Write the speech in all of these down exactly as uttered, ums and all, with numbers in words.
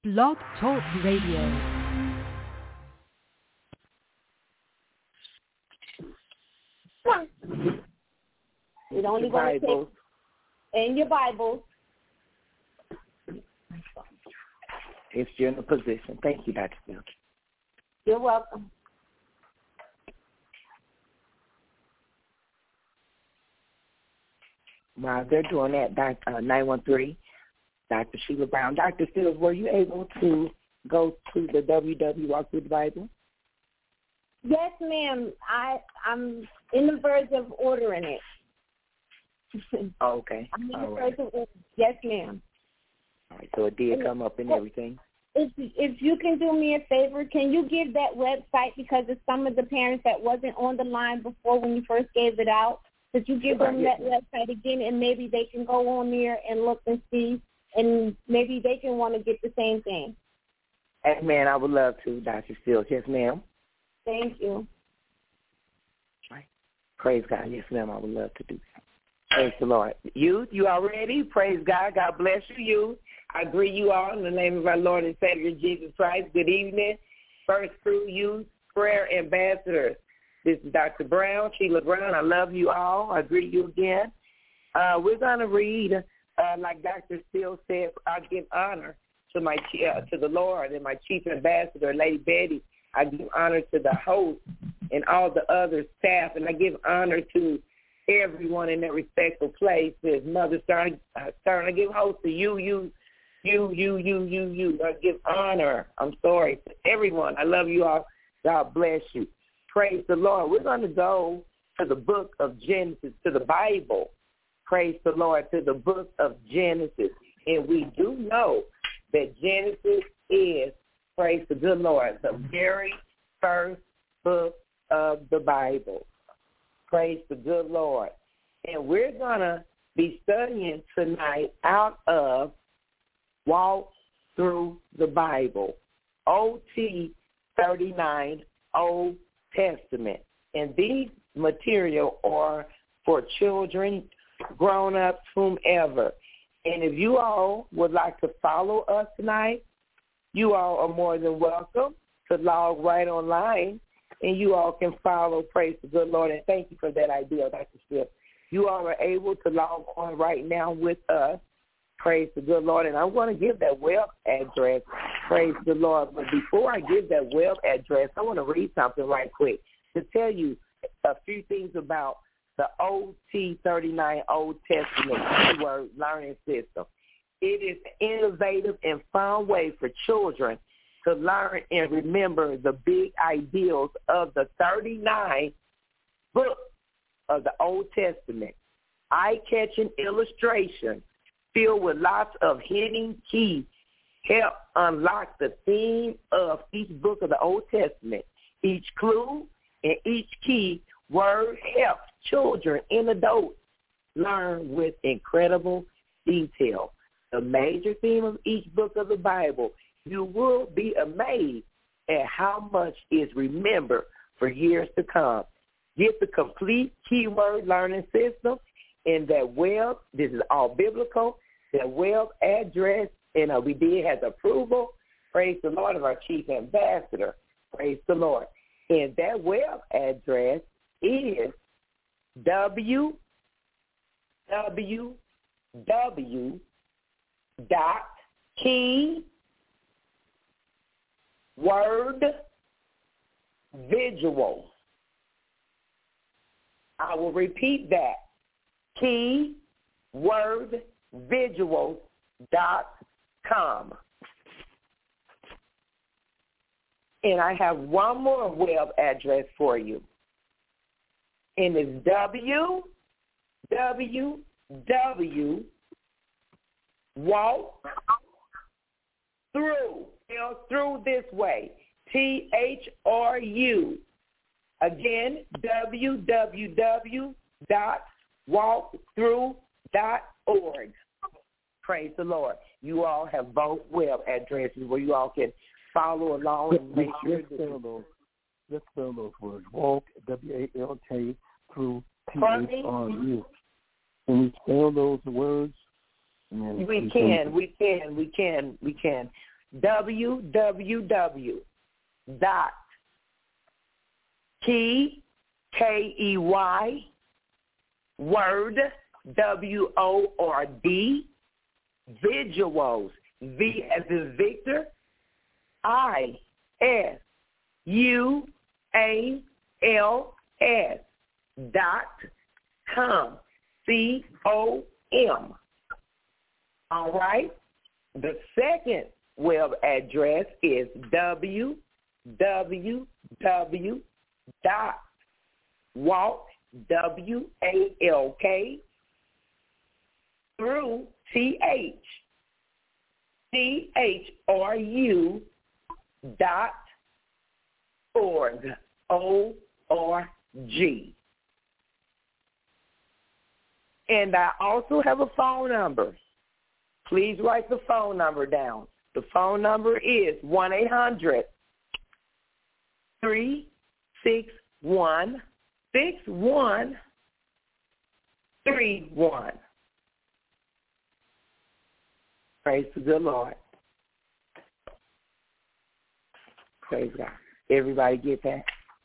Blog Talk Radio. It only going to take in your Bible. If you're in a position. Thank you, Doctor Bill. You're welcome. While they're doing that, Doctor uh, nine one three, Doctor Sheila Brown. Doctor Stills, were you able to go to the W W Walk Through the Bible? Yes, ma'am. I, I'm in the verge of ordering it. Oh, okay. I'm in All the right. verge of ordering. Yes, ma'am. All right, so it did come up and everything. If if you can do me a favor, can you give that website, because it's some of the parents that wasn't on the line before when you first gave it out, that you give them that website again, and maybe they can go on there and look and see, and maybe they can want to get the same thing. Hey, man, I would love to, Doctor Stills. Yes, ma'am. Thank you. Right. Praise God. Yes, ma'am, I would love to do that. Praise the Lord. Youth, you all ready? Praise God. God bless you, youth. I greet you all in the name of our Lord and Savior, Jesus Christ. Good evening. First Fruit Youth Prayer Ambassadors. This is Doctor Brown, Sheila Brown. I love you all. I greet you again. Uh, we're going to read, uh, like Doctor Steele said, I give honor to my uh, to the Lord and my Chief Ambassador, Lady Betty. I give honor to the host and all the other staff, and I give honor to everyone in their respectful places. Mother Stern, uh, Stern, I give host to you, you, you, you, you, you, you. I give honor, I'm sorry, to everyone. I love you all. God bless you. Praise the Lord. We're going to go to the book of Genesis, to the Bible. Praise the Lord, to the book of Genesis. And we do know that Genesis is, praise the good Lord, the very first book of the Bible. Praise the good Lord. And we're going to be studying tonight out of Walk Through the Bible, O T thirty-nine, Old Testament. And these material are for children, grown-ups, whomever. And if you all would like to follow us tonight, you all are more than welcome to log right online, and you all can follow. Praise the good Lord, and thank you for that idea, Doctor Smith. You all are able to log on right now with us. Praise the good Lord, and I'm going to give that web address. Praise the Lord. But before I give that web address, I want to read something right quick to tell you a few things about the O T thirty-nine Old Testament keyword learning system. It is an innovative and fun way for children to learn and remember the big ideals of the thirty-nine books of the Old Testament. Eye-catching illustrations filled with lots of hidden keys help unlock the theme of each book of the Old Testament. Each clue and each key word helps children and adults learn with incredible detail. The major theme of each book of the Bible, you will be amazed at how much is remembered for years to come. Get the complete keyword learning system in that web. This is all biblical. That web address, and uh, we did have approval. Praise the Lord of our Chief Ambassador. Praise the Lord. And that web address is w w w dot key word visuals. I will repeat that. Key word visuals dot com. And I have one more web address for you. And it's w w w walk through, spelled through this way, T H R U. Again, w w w dot walk through dot org. Praise the Lord. You all have both web addresses where you all can follow along and make sure Let's spell those. Let's spell those words. Walk, W A L K, through T H R U. Can we spell those words? We can, we can, we can, we can. w w w dot key, K E Y, word, W O R D, visuals, V as in Victor, I S U A L S dot com, C O M. All right? The second web address is w w w dot walk, W A L K, through T H, C H R U dot org, O R G. And I also have a phone number. Please write the phone number down. The phone number is one eight hundred three six one six one three one. Praise the good Lord. Praise God. Everybody get that?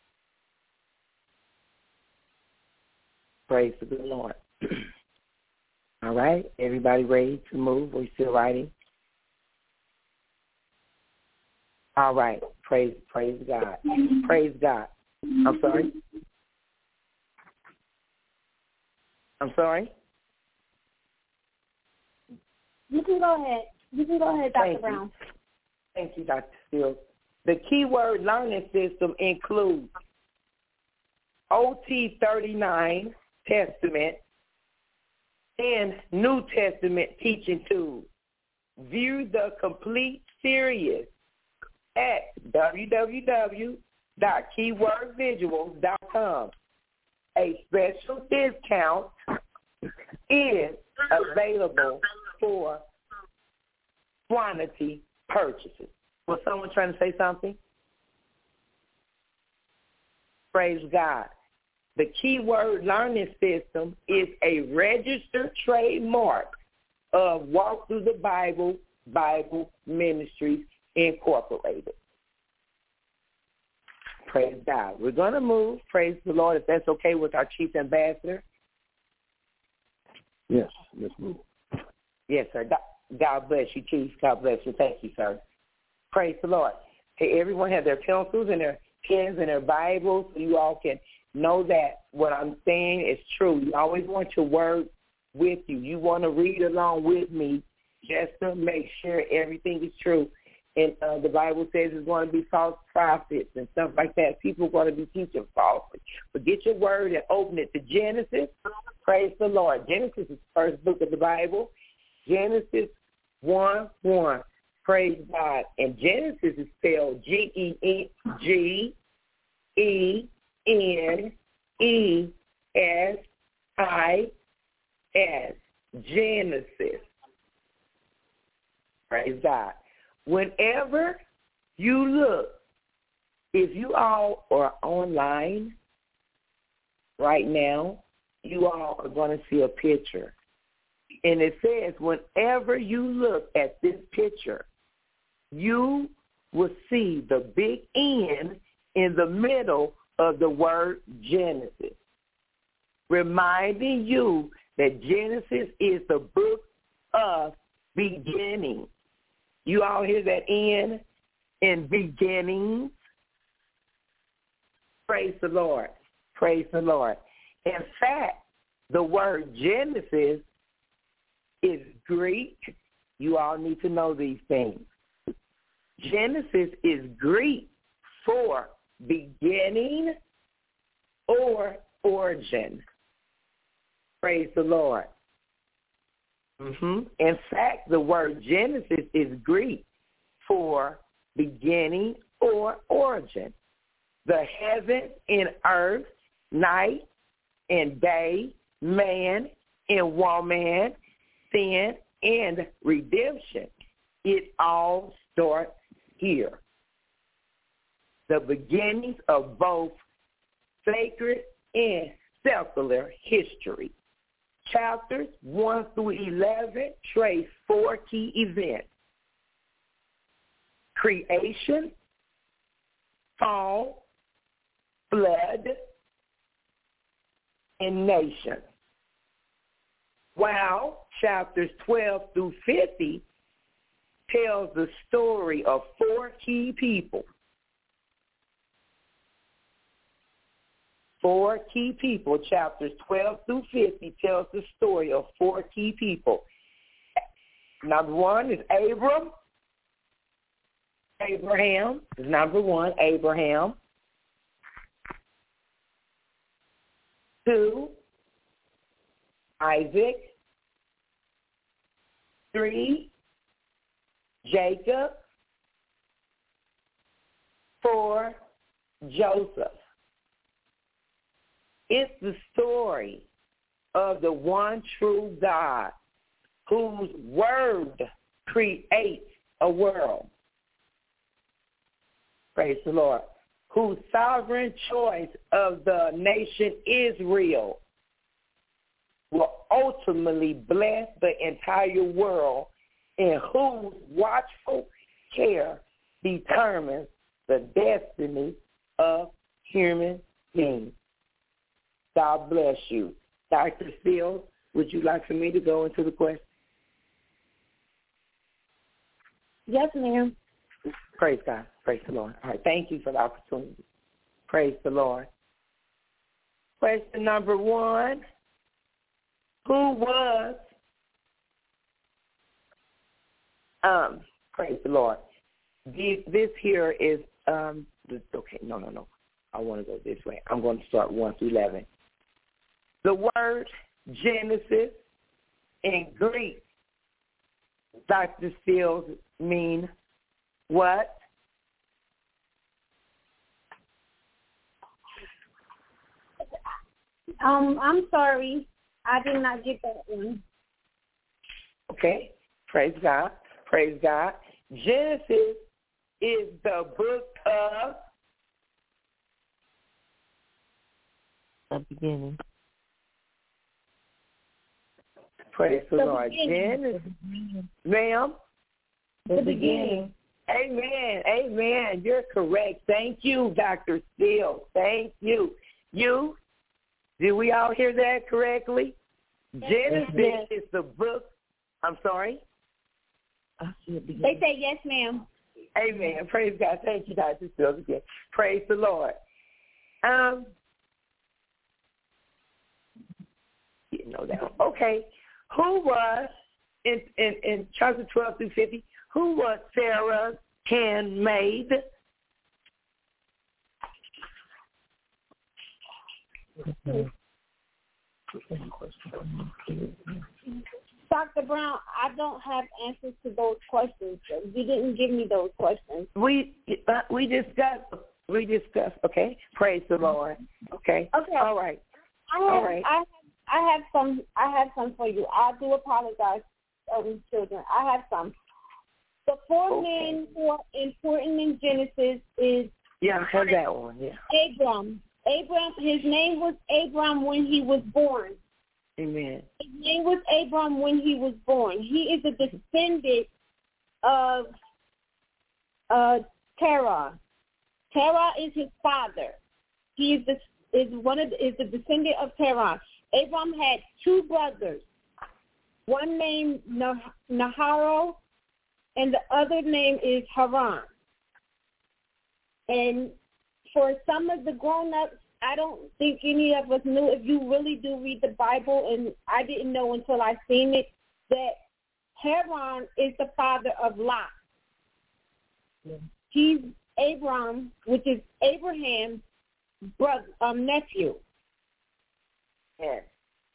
Praise the good Lord. All right. Everybody ready to move? We're still writing. All right. Praise, praise God. Praise God. I'm sorry. I'm sorry. You can go ahead. You can go ahead, Doctor Thank Brown. You. Thank you, Doctor Steele. The keyword learning system includes O T thirty-nine Testament and New Testament teaching tools. View the complete series at w w w dot keyword visuals dot com. A special discount is available for quantity purchases. Was someone trying to say something? Praise God. The Keyword Learning System is a registered trademark of Walk Through the Bible, Bible Ministries, Incorporated. Praise God. We're going to move, praise the Lord, if that's okay with our Chief Ambassador. Yes, let's move. Yes, sir. God bless you, Chief. God bless you. Thank you, sir. Praise the Lord. Hey, everyone have their pencils and their pens and their Bibles so you all can know that what I'm saying is true. You always want your word with you. You want to read along with me just to make sure everything is true. And uh, the Bible says there's going to be false prophets and stuff like that. People are going to be teaching falsely. But get your word and open it to Genesis. Praise the Lord. Genesis is the first book of the Bible. Genesis one one. Praise God. And Genesis is spelled G E G E N E S I S. Genesis. Praise God. Whenever you look, if you all are online right now, you all are going to see a picture. And it says whenever you look at this picture, you will see the big N in the middle of the word Genesis, reminding you that Genesis is the book of beginning. You all hear that N in beginnings? Praise the Lord. Praise the Lord. In fact, the word Genesis is Greek. You all need to know these things. Genesis is Greek for beginning or origin. Praise the Lord. Mm-hmm. In fact, the word Genesis is Greek for beginning or origin. The heaven and earth, night and day, man and woman, sin and redemption. It all starts here. The beginnings of both sacred and secular history. Chapters one through eleven trace four key events. creation, fall, flood, and nation. While chapters twelve through fifty tells the story of four key people. Four key people. Chapters twelve through fifty tells the story of four key people. Number one is Abram. Abraham is number one, Abraham. Two, Isaac. Three, Jacob. Four, Joseph. It's the story of the one true God whose word creates a world. Praise the Lord. Whose sovereign choice of the nation Israel will ultimately bless the entire world, and whose watchful care determines the destiny of human beings. God bless you. Doctor Steele, would you like for me to go into the question? Yes, ma'am. Praise God. Praise the Lord. All right. Thank you for the opportunity. Praise the Lord. Question number one. Who was, um, praise the Lord. This here is, um, okay, no, no, no. I want to go this way. I'm going to start one through eleven. The word Genesis in Greek, Doctor Steele, mean what? Um, I'm sorry. I did not get that one. Okay. Praise God. Praise God. Genesis is the book of the beginning. Praise the, the Lord. Genesis. Ma'am? The, the beginning. Amen. Amen. You're correct. Thank you, Doctor Steele. Thank you. You? Did we all hear that correctly? Genesis yes. is the book. I'm sorry? They say yes, ma'am. Amen. Praise God. Thank you, Doctor Steele. Again. Praise the Lord. Um, you know that. Okay. Who was, in, in, in chapter twelve through fifty, who was Sarah's handmaid? Doctor Brown, I don't have answers to those questions. You didn't give me those questions. We uh, we discussed. We discussed. Okay. Praise the Lord. Okay. Okay. All right. I have, All right. I have, I have some. I have some for you. I do apologize, um, children. I have some. The four okay. men who are important in Genesis is yeah, I have that one. Yeah. Abram. Abram. His name was Abram when he was born. Amen. His name was Abram when he was born. He is a descendant of uh, Terah. Terah is his father. He is the is one of the, is the descendant of Terah. Abram had two brothers, one named Naharo, and the other name is Haran. And for some of the grown-ups, I don't think any of us knew. If you really do read the Bible, and I didn't know until I seen it, that Haran is the father of Lot. Yeah. He's Abram, which is Abraham's brother, um, nephew. Yes.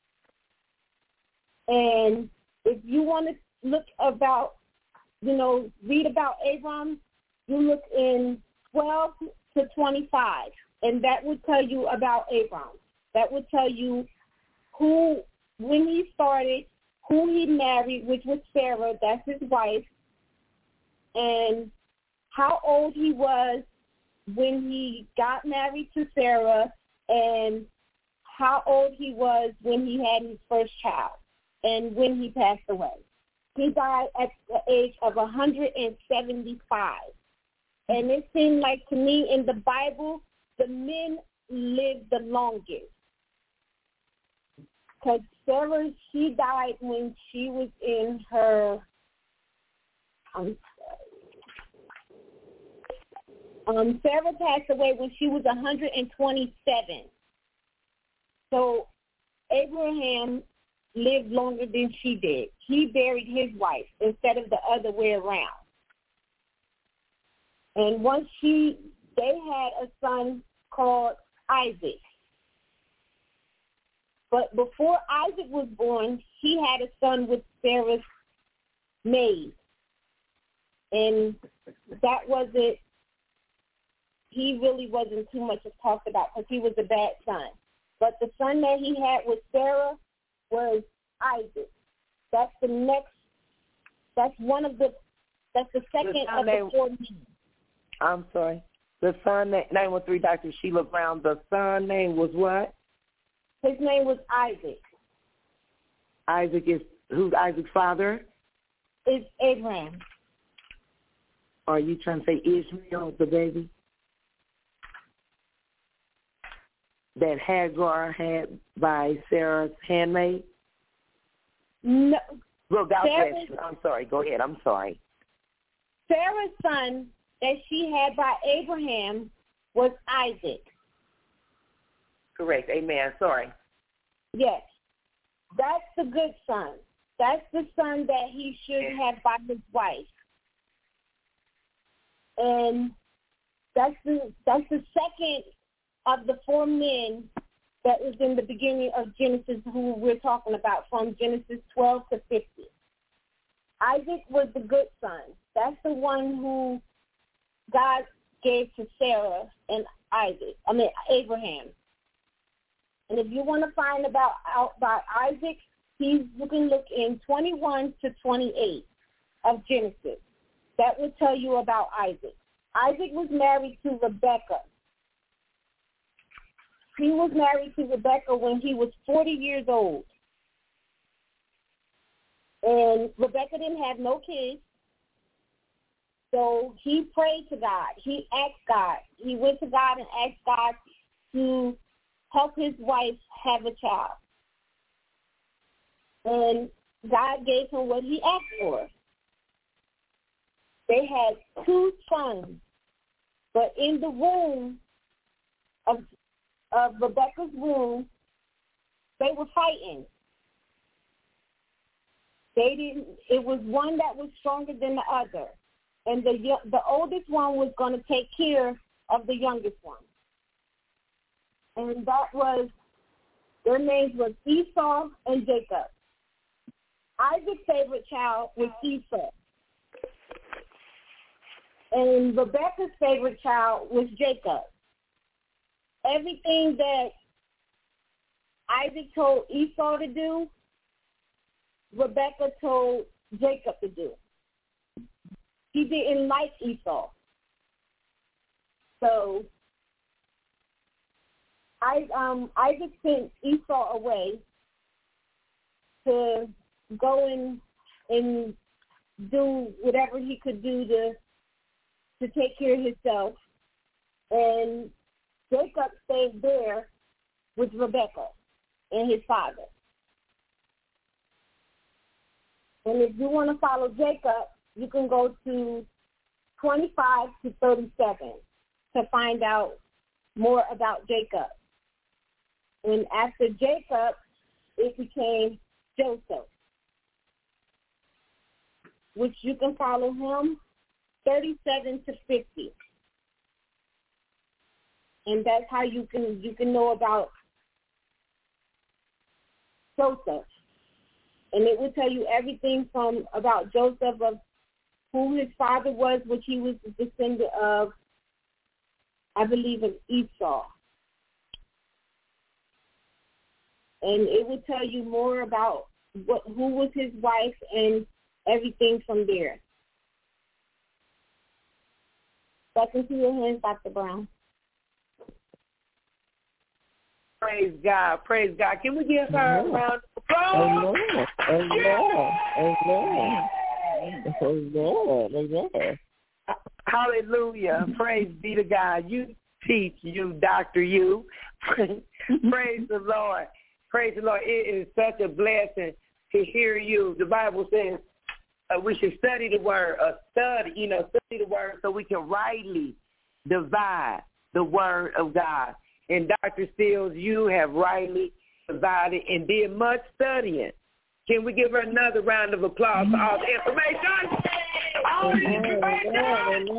And if you want to look about, you know, read about Abram, you look in twelve to twenty-five, and that would tell you about Abram. That would tell you who, when he started, who he married, which was Sarah, that's his wife, and how old he was when he got married to Sarah, and how old he was when he had his first child, and when he passed away. He died at the age of one hundred seventy-five. And it seemed like to me in the Bible, the men lived the longest. Because Sarah, she died when she was in her, I'm sorry. Um, Sarah passed away when she was one hundred twenty-seven. So Abraham lived longer than she did. He buried his wife instead of the other way around. And once she, they had a son called Isaac. But before Isaac was born, he had a son with Sarah's maid. And that wasn't, he really wasn't too much talked about because he was a bad son. But the son that he had with Sarah was Isaac. That's the next, that's one of the, that's the second the of the name, four men. I'm sorry. The son, name was three, Doctor Sheila Brown. The son name was what? His name was Isaac. Isaac is, who's Isaac's father? It's Abraham. Are you trying to say Ishmael, the baby? That Hagar had by Sarah's handmaid? No. Well, God Sarah's, bless you. I'm sorry. Go ahead. I'm sorry. Sarah's son that she had by Abraham was Isaac. Correct. Amen. Sorry. Yes. That's the good son. That's the son that he should have by his wife. And that's the that's the second of the four men that is in the beginning of Genesis who we're talking about from Genesis twelve to fifty. Isaac was the good son. That's the one who God gave to Sarah and Isaac, I mean Abraham. And if you want to find about out about Isaac, he's, you can look in twenty-one to twenty-eight of Genesis. That will tell you about Isaac. Isaac was married to Rebekah. He was married to Rebekah when he was forty years old. And Rebekah didn't have no kids. So he prayed to God. He asked God. He went to God and asked God to help his wife have a child. And God gave him what he asked for. They had two sons, but in the womb of, of Rebekah's womb, they were fighting. They didn't. It was one that was stronger than the other, and the the oldest one was going to take care of the youngest one. And that was, their names were Esau and Jacob. Isaac's favorite child was Esau. And Rebekah's favorite child was Jacob. Everything that Isaac told Esau to do, Rebekah told Jacob to do. He didn't like Esau. So I, um, Isaac sent Esau away to go and, and do whatever he could do to to take care of himself. And Jacob stayed there with Rebekah and his father. And if you want to follow Jacob, you can go to twenty-five to thirty-seven to find out more about Jacob. And after Jacob, it became Joseph, which you can follow him thirty-seven to fifty. And that's how you can you can know about Joseph. And it will tell you everything from about Joseph, of who his father was, which he was the descendant of, I believe, of Esau. And it will tell you more about what who was his wife and everything from there. Back into your hands, Doctor Brown. Praise God. Praise God. Can we give her a round of applause? Amen. Amen. Amen. Amen. Amen. Hallelujah. Praise be to God. You teach, you Doctor You. Praise the Lord. Praise the Lord. It is such a blessing to hear you. The Bible says uh, we should study the word, uh, study, you know, study the word so we can rightly divide the word of God. And Doctor Stills, you have rightly divided and did much studying. Can we give her another round of applause for all the information? All the information.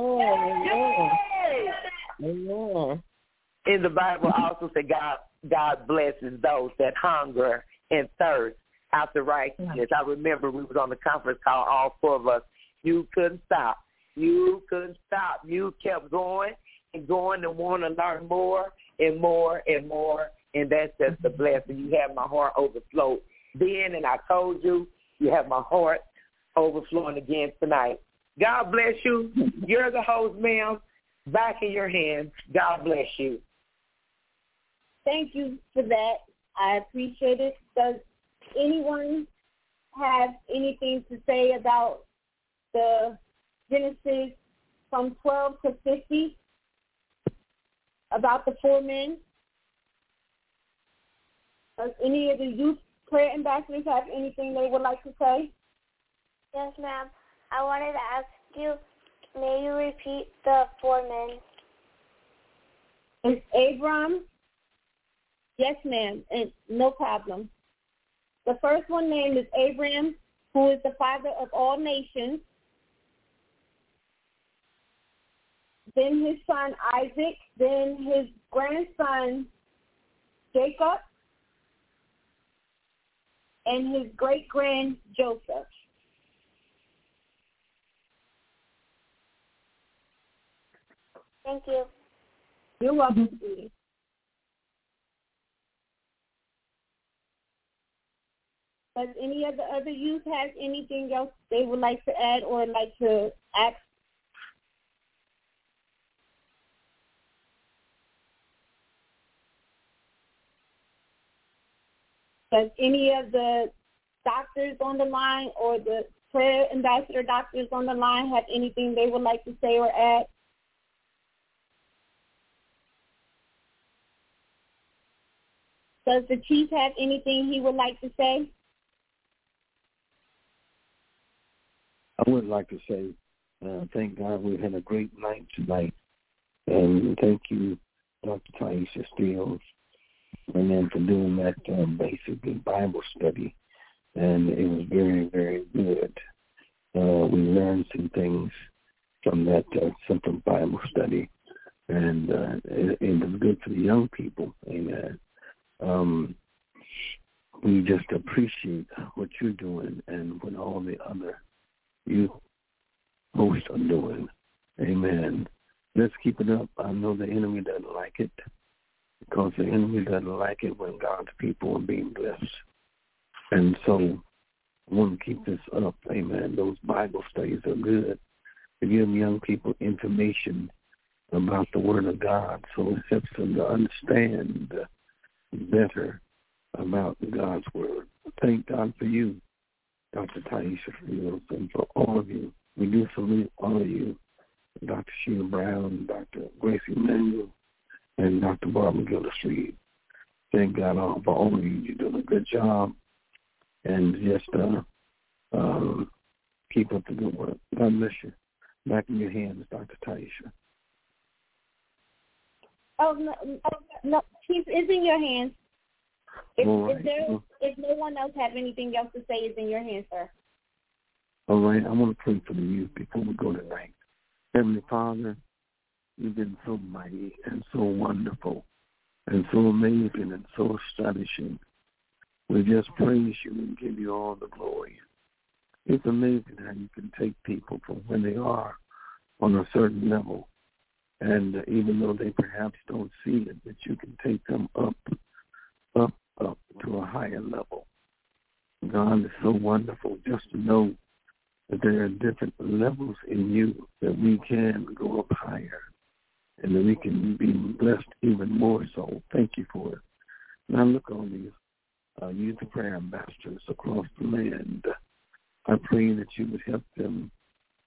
Amen. In the Bible also said God God blesses those that hunger and thirst after righteousness. I remember we was on the conference call, all four of us. You couldn't stop. You couldn't stop. You kept going and going and want to learn more and more and more, and that's just a blessing. You have my heart overflow then, and I told you, you have my heart overflowing again tonight. God bless you. You're the host, ma'am. Back in your hands. God bless you. Thank you for that. I appreciate it. Does anyone have anything to say about the Genesis from twelve to fifty, about the four men? Does any of the youth prayer ambassadors have anything they would like to say? Yes, ma'am. I wanted to ask you, may you repeat the four men? It's Abram. Yes, ma'am, and no problem. The first one named is Abram, who is the father of all nations. Then his son Isaac, then his grandson Jacob, and his great-grand Joseph. Thank you. You're welcome, sweetie. Does any of the other youth have anything else they would like to add or like to ask? Does any of the doctors on the line or the prayer ambassador doctors on the line have anything they would like to say or add? Does the chief have anything he would like to say? I would like to say, uh, thank God we had a great night tonight. And thank you, Doctor Taisha Stills, and then for doing that uh, basic Bible study. And it was very, very good. Uh, we learned some things from that uh, simple Bible study. And uh, it, it was good for the young people. Amen. Um, we just appreciate what you're doing and what all the other youth hosts are doing. Amen. Let's keep it up. I know the enemy doesn't like it because the enemy doesn't like it when God's people are being blessed. And so I want to keep this up. Amen. Those Bible studies are good to give young people information about the Word of God so it helps them to understand better about God's Word. Thank God for you, Doctor Taisha Fields, and for all of you. We do salute all of you, Doctor Sheila Brown, Doctor Gracie Manuel, and Doctor Barbara Gildersleeve. Thank God all, for all of you. You're doing a good job. And just uh, um, keep up the good work. God bless you. Back in your hands, Doctor Taisha. Oh, no, no, Chief, it's in your hands. If, right. if, there, if no one else have anything else to say, it's in your hands, sir. All right. I want to pray for the youth before we go tonight. Heavenly Father, you've been so mighty and so wonderful and so amazing and so astonishing. We just praise you and give you all the glory. It's amazing how you can take people from where they are on a certain level, and uh, even though they perhaps don't see it, that you can take them up, up, up to a higher level. God is so wonderful just to know that there are different levels in you, that we can go up higher and that we can be blessed even more so. Thank you for it. Now look on these uh, youth prayer ambassadors across the land. I pray that you would help them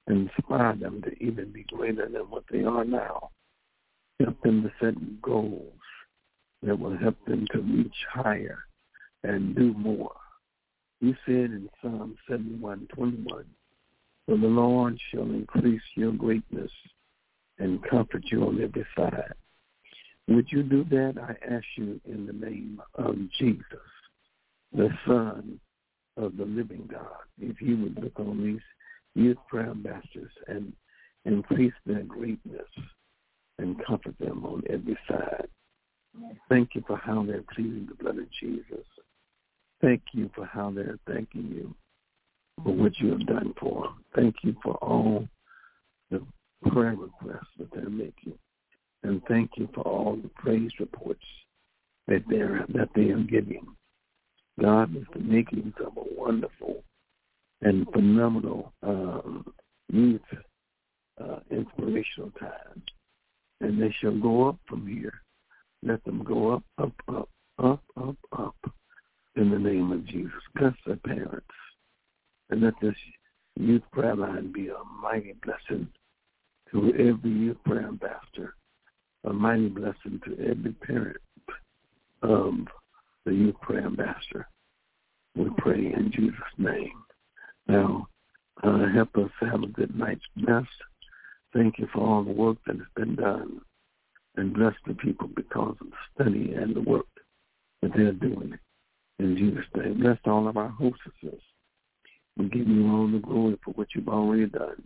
Inspire them to even be greater than what they are now. Help them to set goals that will help them to reach higher and do more. You said in Psalm seventy-one twenty-one, for the Lord shall increase your greatness and comfort you on every side. Would you do that? I ask you in the name of Jesus, the Son of the living God. If you would look on these youth prayer ambassadors and increase their greatness and comfort them on every side. Thank you for how they're pleading the blood of Jesus. Thank you for how they're thanking you for what you have done for them. Thank you for all the prayer requests that they're making. And thank you for all the praise reports that they're that they are giving. God is the makings of a wonderful and phenomenal um, youth uh, inspirational time. And they shall go up from here. Let them go up, up, up, up, up, up in the name of Jesus. Bless their parents. And let this youth prayer line be a mighty blessing to every youth prayer ambassador, a mighty blessing to every parent of the youth prayer ambassador. We pray in Jesus' name. Now, uh, help us have a good night's rest. Thank you for all the work that has been done, and bless the people because of the study and the work that they're doing. In Jesus' name, bless all of our hostesses. We give you all the glory for what you've already done.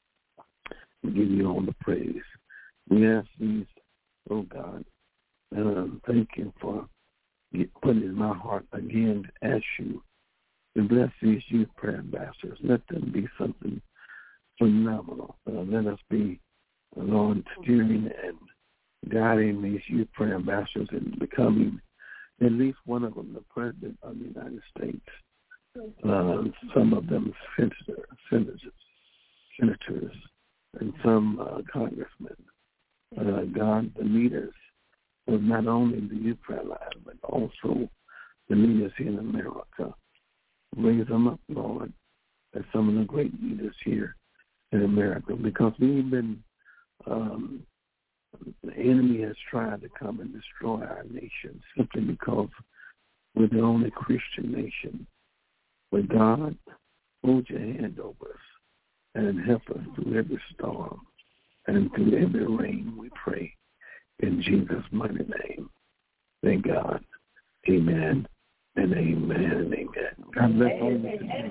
We give you all the praise. We ask these, oh God, um, thank you for putting in my heart again to ask you to bless these youth prayer ambassadors. Let them be something phenomenal. Uh, let us be, uh, Lord, steering and guiding these youth prayer ambassadors and becoming at least one of them the President of the United States. Uh, some of them senator, senators, senators, and some uh, congressmen. Uh, God, the leaders of not only the youth prayer line, but also the leaders here in America. Raise them up, Lord, as some of the great leaders here in America, because we've been, um, the enemy has tried to come and destroy our nation simply because we're the only Christian nation. But God, hold your hand over us and help us through every storm and through every rain, we pray. In Jesus' mighty name. Thank God. Amen and amen and amen. God bless all of you.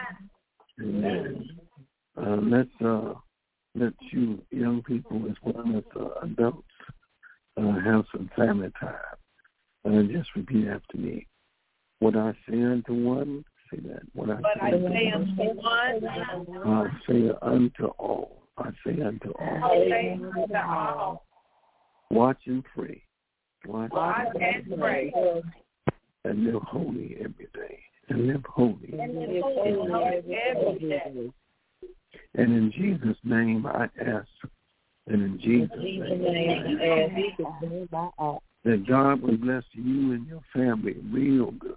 Amen. Uh, let's uh, let you young people as well as uh, adults uh, have some family time. Uh, just repeat after me. What I say unto one, say that. What I What say, I unto say one, unto one, I say unto all. I say unto all. I say unto all. Watch and pray. Watch, Watch and pray. And live holy every day. And live holy. And live holy every day. And in Jesus' name I ask, and in Jesus' name I ask, that God will bless you and your family real good.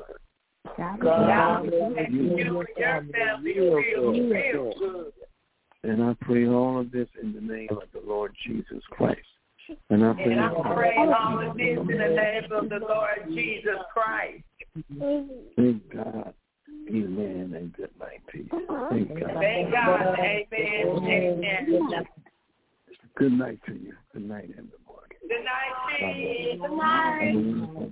God will bless you and your family real, real good. And I pray all of this in the name of the Lord Jesus Christ. And I pray, and I pray all of this in the name of the Lord Jesus Christ. Thank God. Amen and good night to you. Thank God. Thank God. Amen. Amen. Good night to you. Good night in the morning. Good night, Chief. Good night.